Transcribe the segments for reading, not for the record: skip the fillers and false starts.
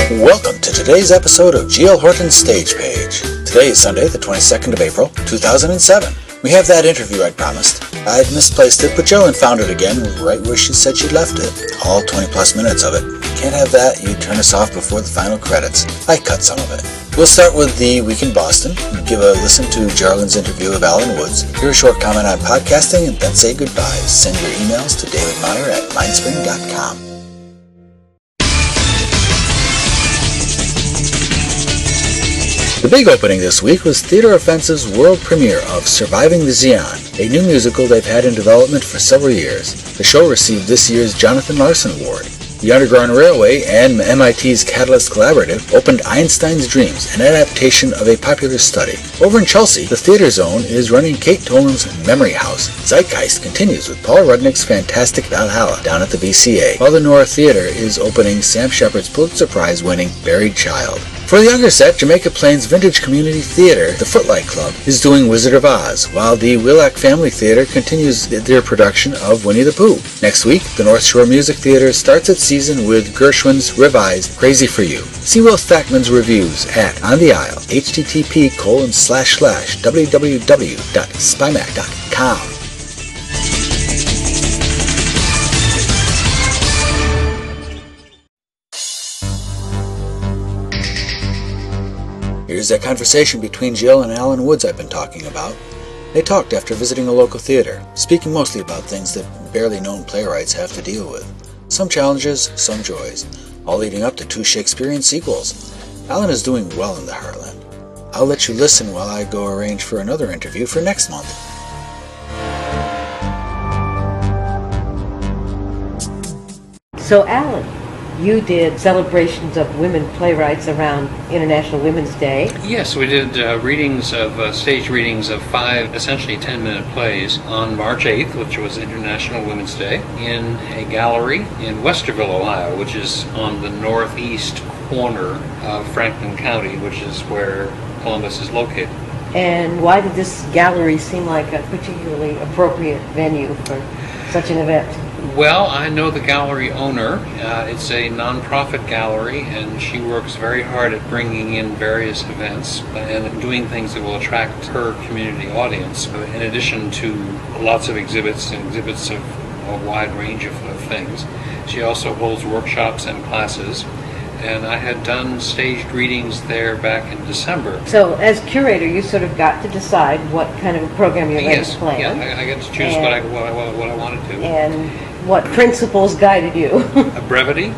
Welcome to today's episode of G.L. Horton's Stage Page. Today is Sunday, the 22nd of April, 2007. We have that interview I'd promised. I'd misplaced it, but Jolyn found it again right where she said she'd left it. All 20 plus minutes of it. Can't have that, you turn us off before the final credits. I cut some of it. We'll start with the Week in Boston, give a listen to Jarlin's interview of Alan Woods, hear a short comment on podcasting, and then say goodbye. Send your emails to davidmeyer@mindspring.com. The big opening this week was Theatre Offensive's world premiere of Surviving the Zeon, a new musical they've had in development for several years. The show received this year's Jonathan Larson Award. The Underground Railway and MIT's Catalyst Collaborative opened Einstein's Dreams, an adaptation of a popular study. Over in Chelsea, the Theatre Zone is running Kate Tolan's Memory House. Zeitgeist continues with Paul Rudnick's fantastic Valhalla down at the VCA, while the Nora Theatre is opening Sam Shepard's Pulitzer Prize-winning Buried Child. For the younger set, Jamaica Plains Vintage Community Theatre, the Footlight Club, is doing Wizard of Oz, while the Willac Family Theatre continues their production of Winnie the Pooh. Next week, the North Shore Music Theatre starts its season with Gershwin's revised Crazy for You. See Will Thackman's reviews at On the Isle, http://www.spymac.com. Here's that conversation between Jill and Alan Woods I've been talking about. They talked after visiting a local theater, speaking mostly about things that barely known playwrights have to deal with. Some challenges, some joys, all leading up to 2 Shakespearean sequels. Alan is doing well in the Heartland. I'll let you listen while I go arrange for another interview for next month. So Alan, you did celebrations of women playwrights around International Women's Day. Yes, we did stage readings of 5 essentially 10-minute plays on March 8th, which was International Women's Day, in a gallery in Westerville, Ohio, which is on the northeast corner of Franklin County, which is where Columbus is located. And why did this gallery seem like a particularly appropriate venue for such an event? Well, I know the gallery owner. It's a non-profit gallery, and she works very hard at bringing in various events and doing things that will attract her community audience, in addition to lots of exhibits of a wide range of things. She also holds workshops and classes, and I had done staged readings there back in December. So as curator, you sort of got to decide what kind of a program you're going to plan. Yeah, I get to choose what I wanted to. And what principles guided you? Brevity.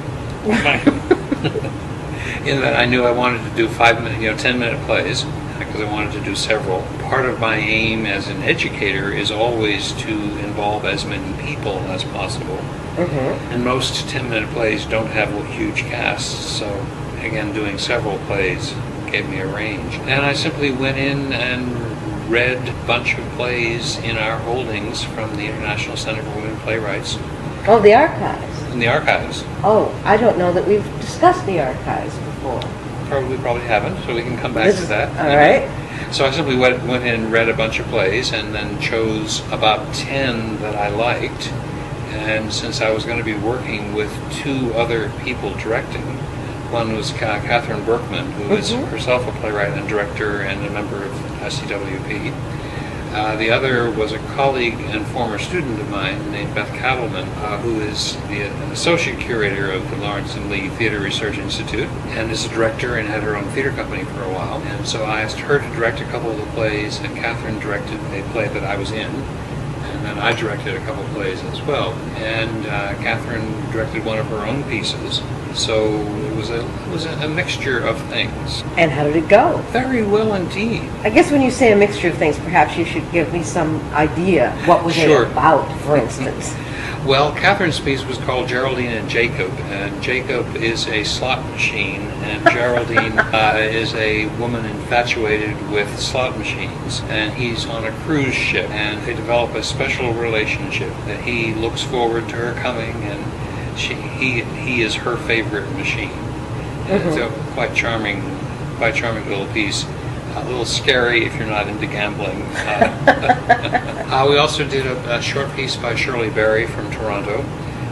In that I knew I wanted to do 10-minute plays, because I wanted to do several. Part of my aim as an educator is always to involve as many people as possible. Mm-hmm. And most 10-minute plays don't have huge casts, so again, doing several plays gave me a range. And I simply went in and read a bunch of plays in our holdings from the International Center for Women Playwrights. Oh, the archives. In the archives. Oh, I don't know that we've discussed the archives before. Probably haven't, so we can come back to that. All right. So I simply went in and read a bunch of plays and then chose about 10 that I liked. And since I was going to be working with 2 other people directing, one was Catherine Berkman, who is herself a playwright and director and a member of SCWP. The other was a colleague and former student of mine named Beth Cattleman, who is an associate curator of the Lawrence and Lee Theater Research Institute and is a director and had her own theater company for a while. And so I asked her to direct a couple of the plays, and Catherine directed a play that I was in. And then I directed a couple of plays as well. And Catherine directed one of her own pieces. So it was a mixture of things. And how did it go? Very well indeed. I guess when you say a mixture of things, perhaps you should give me some idea. What was it about, for instance? Well, Catherine's piece was called Geraldine and Jacob, and Jacob is a slot machine, and Geraldine is a woman infatuated with slot machines, and he's on a cruise ship, and they develop a special relationship that he looks forward to her coming, and he is her favorite machine. And it's a quite charming little piece. A little scary if you're not into gambling. We also did a short piece by Shirley Berry from Toronto,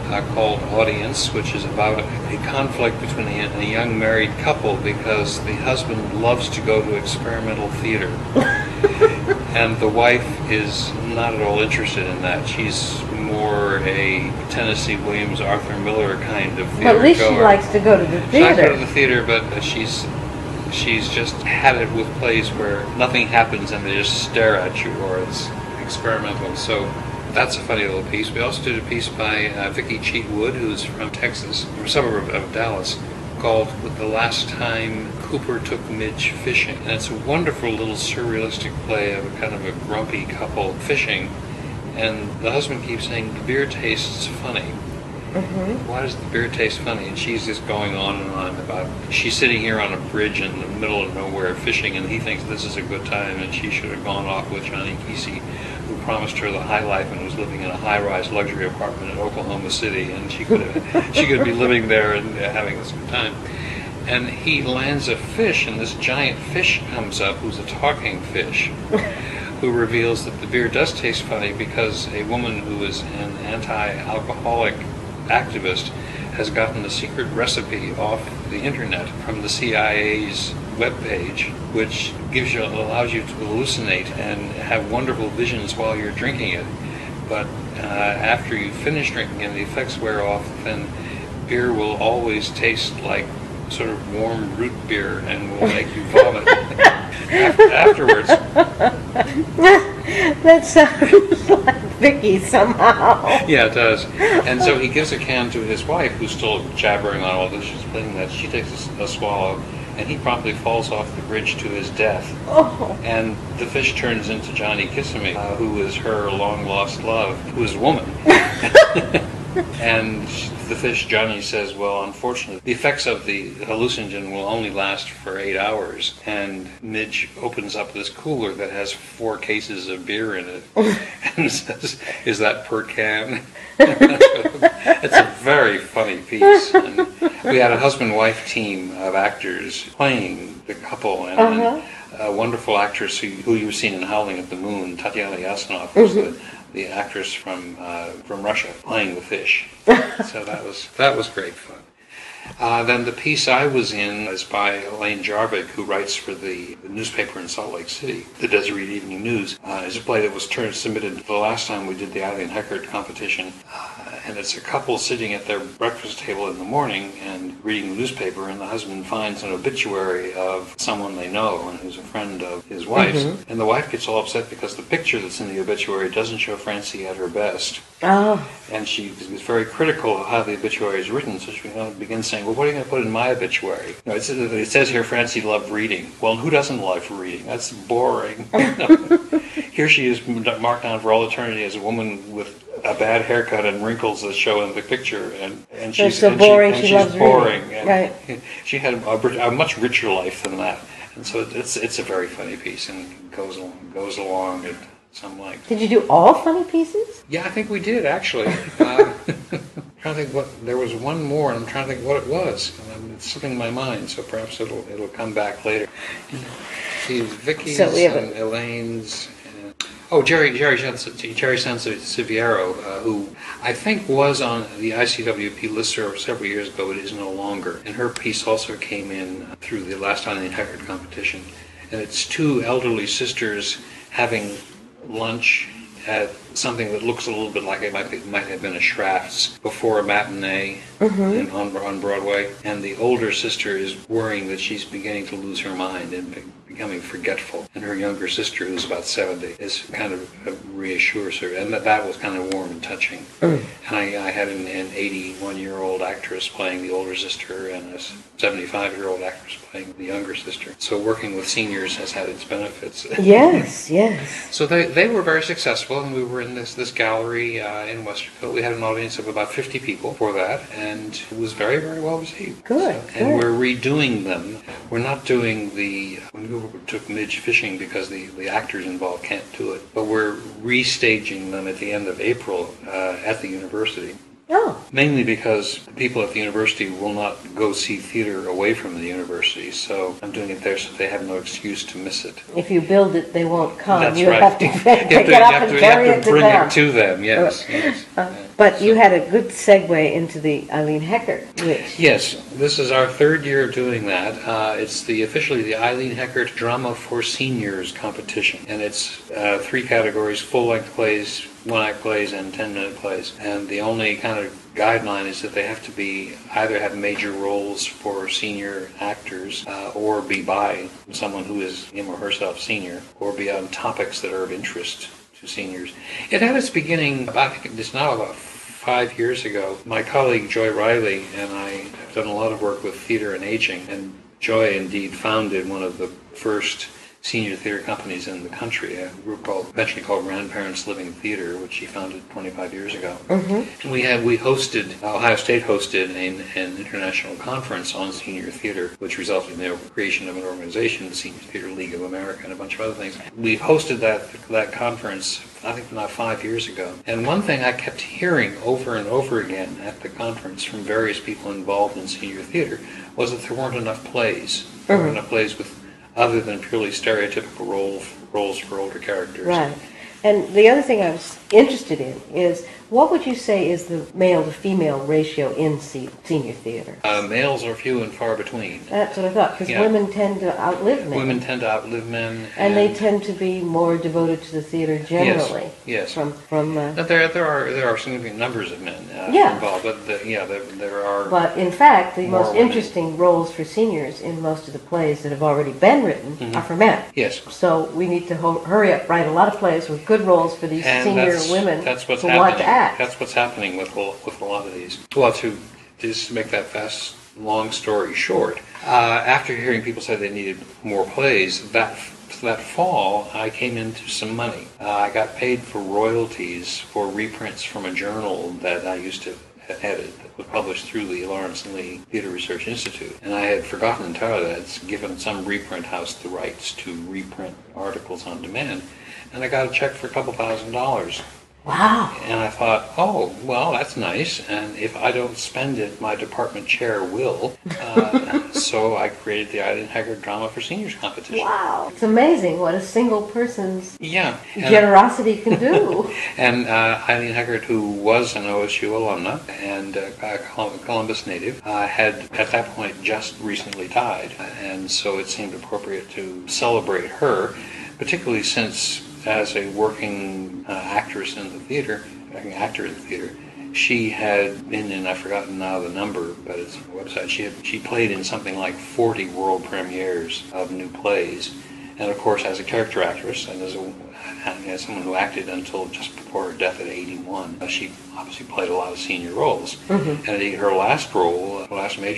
called Audience, which is about a conflict between a young married couple because the husband loves to go to experimental theater. And the wife is not at all interested in that. She's more a Tennessee Williams, Arthur Miller kind of theater But at least goer. she likes to go to the She likes to go theater. to the theater, but she's just had it with plays where nothing happens and they just stare at you, or it's experimental. So that's a funny little piece. We also did a piece by Vicki Cheatwood, who's from Texas, from a suburb of Dallas, called The Last Time Cooper Took Midge Fishing. And it's a wonderful little surrealistic play of a kind of a grumpy couple fishing. And the husband keeps saying, the beer tastes funny. Why does the beer taste funny? And she's just going on and on about, she's sitting here on a bridge in the middle of nowhere fishing, and he thinks this is a good time, and she should have gone off with Johnny Kesey, who promised her the high life and was living in a high-rise luxury apartment in Oklahoma City, and she could be living there and having this good time. And he lands a fish, and this giant fish comes up, who's a talking fish, who reveals that the beer does taste funny because a woman who is an anti-alcoholic activist has gotten a secret recipe off the internet from the CIA's webpage, which allows you to hallucinate and have wonderful visions while you're drinking it. But after you finish drinking and the effects wear off, then beer will always taste like sort of warm root beer and will make you vomit afterwards. That sounds like Vicky somehow. Yeah, it does. And so he gives a can to his wife, who's still jabbering on all this. She's playing that. She takes a swallow, and he promptly falls off the bridge to his death. Oh. And the fish turns into Johnny Kissimmee, who is her long-lost love, who is a woman. And the fish, Johnny, says, well, unfortunately, the effects of the hallucinogen will only last for 8 hours. And Midge opens up this cooler that has 4 cases of beer in it and says, is that per can? It's a very funny piece. And we had a husband-wife team of actors playing the couple, and a wonderful actress who you've seen in Howling at the Moon, Tatiana Yasanov, who's the actress from Russia playing the fish. So that was great fun. Then the piece I was in is by Elaine Jarvik, who writes for the newspaper in Salt Lake City, the Deseret Evening News. It's a play that was submitted the last time we did the Eileen Heckert competition. And it's a couple sitting at their breakfast table in the morning and reading the newspaper, and the husband finds an obituary of someone they know and who's a friend of his wife's. And the wife gets all upset because the picture that's in the obituary doesn't show Francie at her best. Oh. And she is very critical of how the obituary is written, so she begins saying, well, what are you going to put in my obituary? You know, it says here Francie loved reading. Well, who doesn't love reading? That's boring. Here she is marked down for all eternity as a woman with a bad haircut and wrinkles that show in the picture, and she's so boring. She she's loves boring. reading. Right. She had a much richer life than that, and so it's a very funny piece and goes along at some length. Did you do all funny pieces? Yeah, I think we did actually. I'm trying to think there was one more, and I'm trying to think what it was. It's slipping my mind, so perhaps it'll come back later. See, Vicky's and Elaine's. Jerry Sanseviero, who I think was on the ICWP listserv several years ago, but is no longer. And her piece also came in through the last Eileen Heckert competition. And it's 2 elderly sisters having lunch at something that looks a little bit like it might have been a Schrafft's before a matinee on Broadway. And the older sister is worrying that she's beginning to lose her mind and becoming forgetful. And her younger sister, who's about 70, is kind of reassures her. And that was kind of warm and touching. And I had an 81-year-old actress playing the older sister and a 75-year-old actress playing the younger sister. So working with seniors has had its benefits. Yes, yes. So they were very successful, and we were in this gallery in Westerville. We had an audience of about 50 people for that, and it was very, very well received. Good. And we're redoing them. We're not doing when we took Midge Fishing because the actors involved can't do it, but we're restaging them at the end of April at the university. Oh. Mainly because the people at the university will not go see theater away from the university, so I'm doing it there so they have no excuse to miss it. If you build it, they won't come. That's you right. have to pick it up and carry it to bring them. it to them, yes. yes. But you had a good segue into the Eileen Heckert, which... Yes, this is our third year of doing that. It's officially the Eileen Heckert Drama for Seniors competition, and it's 3 categories: full-length plays, one-act plays, and 10-minute plays. And the only kind of guideline is that they have to either have major roles for senior actors, or be by someone who is him or herself senior, or be on topics that are of interest to seniors. It had its beginning, I think it's now about 5 years ago. My colleague Joy Riley and I have done a lot of work with theater and aging, and Joy indeed founded one of the first senior theater companies in the country, a group eventually called Grandparents Living Theater, which she founded 25 years ago. Mm-hmm. Ohio State hosted an international conference on senior theater, which resulted in the creation of an organization, the Senior Theater League of America, and a bunch of other things. We hosted that conference, I think, about 5 years ago. And one thing I kept hearing over and over again at the conference from various people involved in senior theater was that there weren't enough plays. There weren't enough plays with other than purely stereotypical roles for older characters. Right. And the other thing I was interested in is, what would you say is the male-to-female ratio in senior theater? Males are few and far between. That's what I thought, because women tend to outlive men. Women tend to outlive men. And they tend to be more devoted to the theater generally. Yes. There are significant numbers of men involved, but there are. But in fact, the most women. Interesting roles for seniors in most of the plays that have already been written are for men. Yes. So we need to hurry up, write a lot of plays with good roles for these senior women who want to act. That's what's happening with a lot of these. Well, to just make that long story short, after hearing people say they needed more plays, that fall I came into some money. I got paid for royalties for reprints from a journal that I used to edit that was published through the Lawrence and Lee Theater Research Institute. And I had forgotten entirely that it's given some reprint house the rights to reprint articles on demand. And I got a check for a couple $1,000s. Wow. And I thought, oh, well, that's nice. And if I don't spend it, my department chair will. So I created the Eileen Heckert Drama for Seniors competition. Wow. It's amazing what a single person's generosity can do. And Eileen Heckert, who was an OSU alumna and a Columbus native, had at that point just recently died. And so it seemed appropriate to celebrate her, particularly since as a working actor in the theater, she had been in, I've forgotten now the number, but it's on the website, she played in something like 40 world premieres of new plays. And of course, as a character actress and as someone who acted until just before her death at 81, she obviously played a lot of senior roles. Mm-hmm. And her last role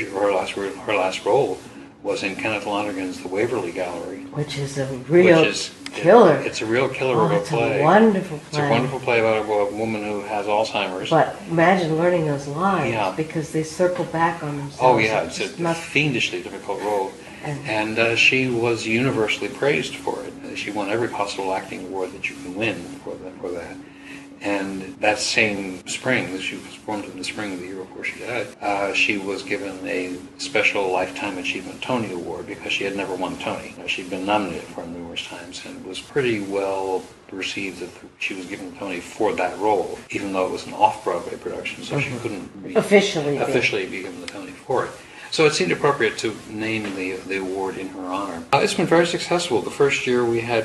was in Kenneth Lonergan's The Waverly Gallery, which is a real killer. It's a real killer of a play. It's a wonderful play. It's a wonderful play about a woman who has Alzheimer's. But imagine learning those lines because they circle back on themselves. Oh yeah, it's a fiendishly difficult role. And she was universally praised for it. She won every possible acting award that you can win for that. And that same spring, she was formed in the spring of the year before she died, she was given a special Lifetime Achievement Tony Award because she had never won a Tony. She'd been nominated for it numerous times, and it was pretty well received that she was given a Tony for that role, even though it was an off-Broadway production, so she couldn't officially be given the Tony for it. So it seemed appropriate to name the award in her honor. It's been very successful. The first year we had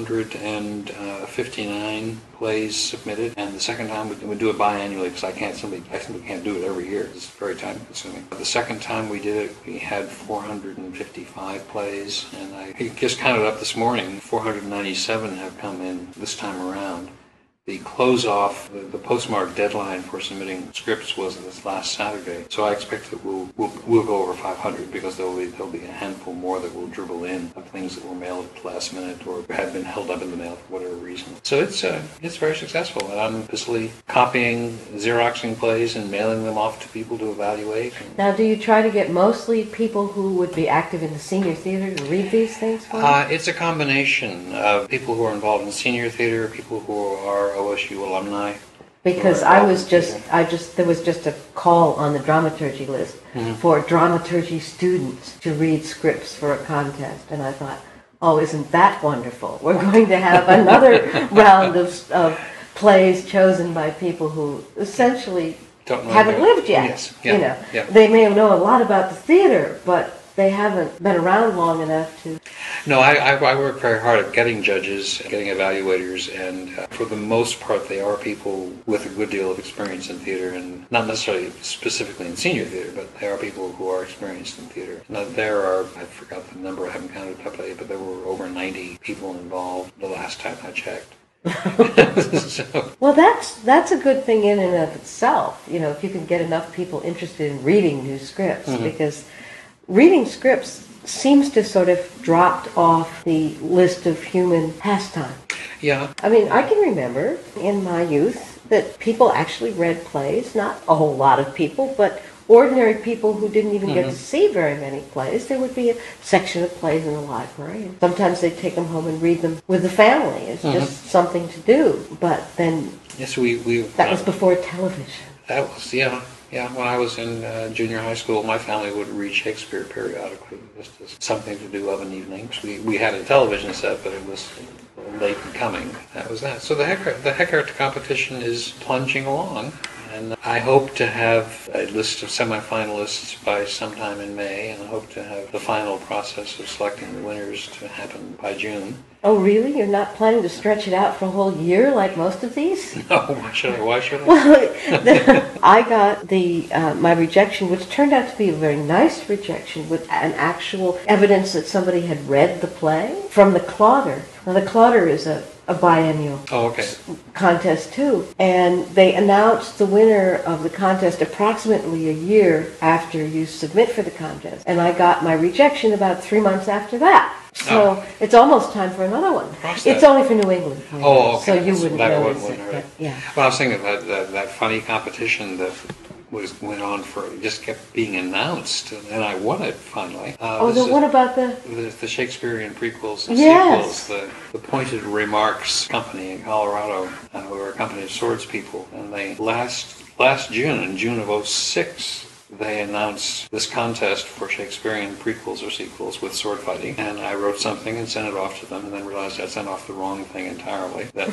459 plays submitted, and the second time we do it biannually because I simply can't do it every year. It's very time consuming. The second time we did it, we had 455 plays, and I just counted up this morning. 497 have come in this time around. The close-off, the postmark deadline for submitting scripts was this last Saturday, so I expect that we'll go over 500 because there'll be a handful more that will dribble in of things that were mailed at the last minute or have been held up in the mail for whatever reason. So it's very successful, and I'm busily copying, Xeroxing plays and mailing them off to people to evaluate. Now, do you try to get mostly people who would be active in the senior theater to read these things for you? It's a combination of people who are involved in senior theater, people who are OSU alumni, Because Right. there was just a call on the dramaturgy list for dramaturgy students to read scripts for a contest, and I thought, oh, isn't that wonderful? We're going to have another round of plays chosen by people who essentially haven't lived yet. Yes. Yeah. Yeah. They may know a lot about the theater, but they haven't been around long enough to. No, I work very hard at getting judges, getting evaluators, and for the most part, they are people with a good deal of experience in theater, and not necessarily specifically in senior theater, but they are people who are experienced in theater. Now, there are, I forgot the number, I haven't counted properly, but there were over 90 people involved the last time I checked. So. Well, that's a good thing in and of itself. If you can get enough people interested in reading new scripts, because reading scripts seems to sort of dropped off the list of human pastime. Yeah. I mean, I can remember in my youth that people actually read plays, not a whole lot of people, but ordinary people who didn't even get to see very many plays. There would be a section of plays in the library, and sometimes they'd take them home and read them with the family. It's just something to do. But then Yes, that was before television. That was, yeah. Yeah, when I was in junior high school, my family would read Shakespeare periodically, just as something to do of an evening. We had a television set, but it was late in coming. That was that. So the Heckart competition is plunging along, and I hope to have a list of semifinalists by sometime in May, and I hope to have the final process of selecting the winners to happen by June. Oh, really? You're not planning to stretch it out for a whole year like most of these? No, why should I? Well, I got my rejection, which turned out to be a very nice rejection, with an actual evidence that somebody had read the play from the Clodder. Now, the Clodder is a biennial contest too, and they announced the winner of the contest approximately a year after you submit for the contest, and I got my rejection about 3 months after that. So it's almost time for another one. It's only for New England. Oh, okay. So you wouldn't notice wouldn't it. But, yeah. Well, I was thinking that funny competition that went on for, just kept being announced, and I won it finally. What about the Shakespearean prequels and Yes. sequels? The Pointed Remarks Company in Colorado, who are a company of swords people, and they last June, in June of '06. They announced this contest for Shakespearean prequels or sequels with sword fighting, and I wrote something and sent it off to them, and then realized I'd sent off the wrong thing entirely. That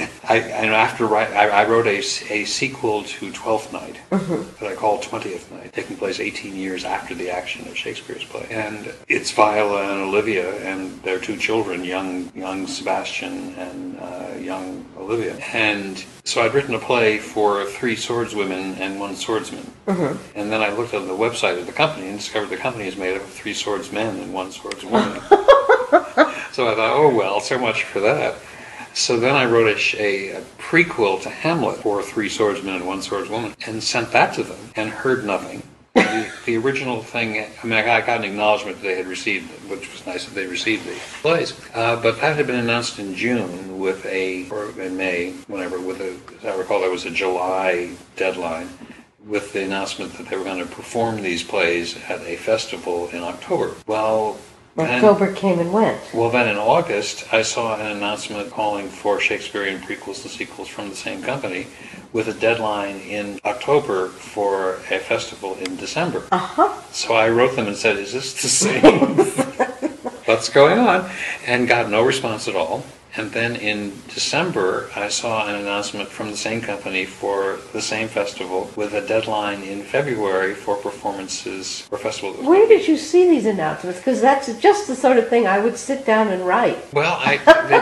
I wrote a sequel to Twelfth Night that I called 20th Night, taking place 18 years after the action of Shakespeare's play, and it's Viola and Olivia and their two children, young Sebastian and young Olivia, and so I'd written a play for 3 swordswomen and 1 swordsman, and then I looked at the website of the company and discovered the company is made up of 3 swordsmen and 1 swordswoman. So I thought, oh well, so much for that. So then I wrote a prequel to Hamlet for 3 swordsmen and 1 swordswoman and sent that to them and heard nothing. The original thing, I mean, I got an acknowledgement that they had received it, which was nice that they received the plays. But that had been announced in June or in May, whenever, as I recall, there was a July deadline with the announcement that they were going to perform these plays at a festival in October. Well, October came and went. Well, then in August, I saw an announcement calling for Shakespearean prequels and sequels from the same company, with a deadline in October for a festival in December. So I wrote them and said, is this the same? What's going on? And got no response at all. And then in December, I saw an announcement from the same company for the same festival with a deadline in February for performances for festivals. Where did you see these announcements? Because that's just the sort of thing I would sit down and write. Well, I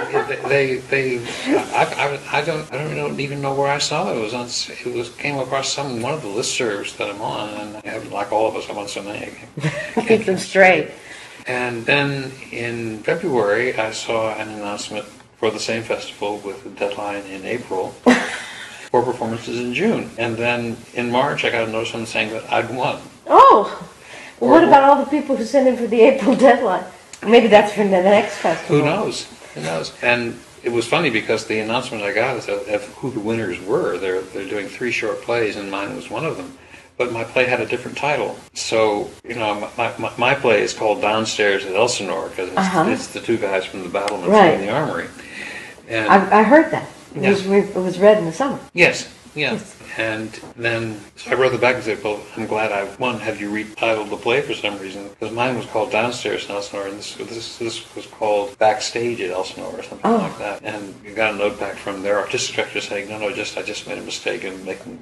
don't even know where I saw it. It came across one of the listservs that I'm on, and like all of us, I'm on so many. Keep them straight. And then in February, I saw an announcement for the same festival with a deadline in April for performances in June. And then in March, I got a notice from them saying that I'd won. Oh! What about all the people who sent in for the April deadline? Maybe that's for the next festival. Who knows? And it was funny because the announcement I got of who the winners were, they're doing 3 short plays, and mine was one of them. But my play had a different title. So, my play is called Downstairs at Elsinore, because it's the 2 guys from the battlements in the armory. And I heard that. It was read in the summer. Yes. Yeah. And then so I wrote it back and said, well, I'm glad have you retitled the play for some reason? Because mine was called Downstairs in Elsinore, and this was called Backstage at Elsinore or something like that. And you got a note back from their artistic director saying, no, I just made a mistake in making.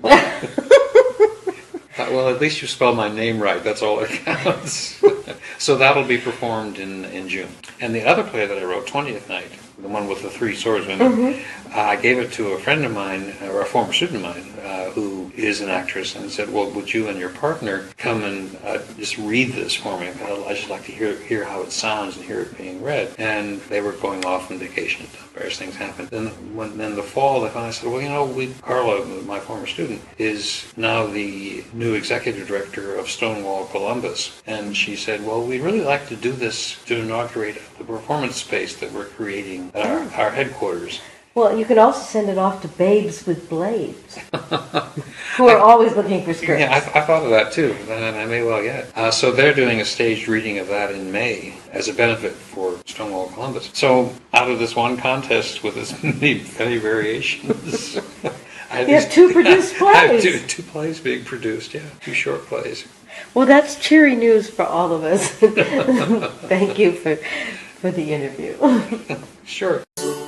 Well, at least you spelled my name right. That's all that counts. So that'll be performed in June. And the other play that I wrote, 20th Night, the one with the three swordsmen, I gave it to a friend of mine, or a former student of mine, who is an actress, and said, well, would you and your partner come and just read this for me? I'd just like to hear how it sounds and hear it being read. And they were going off on vacation. Various things happened. Then the fall, they finally said, well, Carla, my former student, is now the new executive director of Stonewall Columbus. And she said, well, we'd really like to do this to inaugurate the performance space that we're creating at our headquarters. Well, you could also send it off to Babes with Blades, who are always looking for scripts. Yeah, I thought of that too, and I may well get. So they're doing a staged reading of that in May as a benefit for Stonewall Columbus. So out of this one contest with as many variations, you have two produced plays. I have two plays being produced, yeah, two short plays. Well, that's cheery news for all of us. Thank you for the interview. Sure.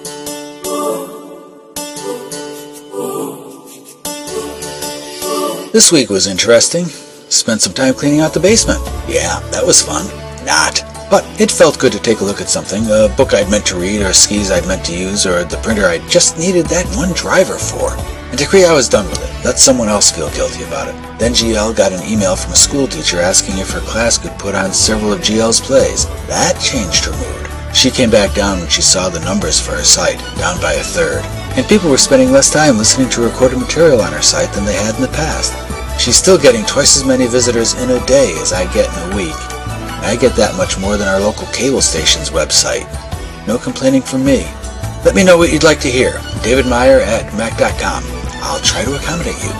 This week was interesting. Spent some time cleaning out the basement. Yeah, that was fun. Not. But it felt good to take a look at something, a book I'd meant to read, or skis I'd meant to use, or the printer I just needed that one driver for. And to agree I was done with it. Let someone else feel guilty about it. Then GL got an email from a school teacher asking if her class could put on several of GL's plays. That changed her mood. She came back down when she saw the numbers for her site, down by a third. And people were spending less time listening to recorded material on her site than they had in the past. She's still getting twice as many visitors in a day as I get in a week. I get that much more than our local cable station's website. No complaining from me. Let me know what you'd like to hear. DavidMeyer@Mac.com. I'll try to accommodate you.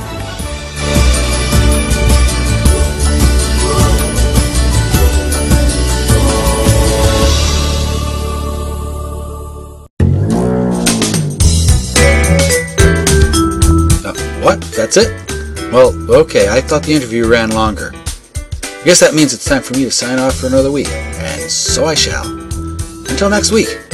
What? That's it? Well, okay, I thought the interview ran longer. I guess that means it's time for me to sign off for another week, and so I shall. Until next week.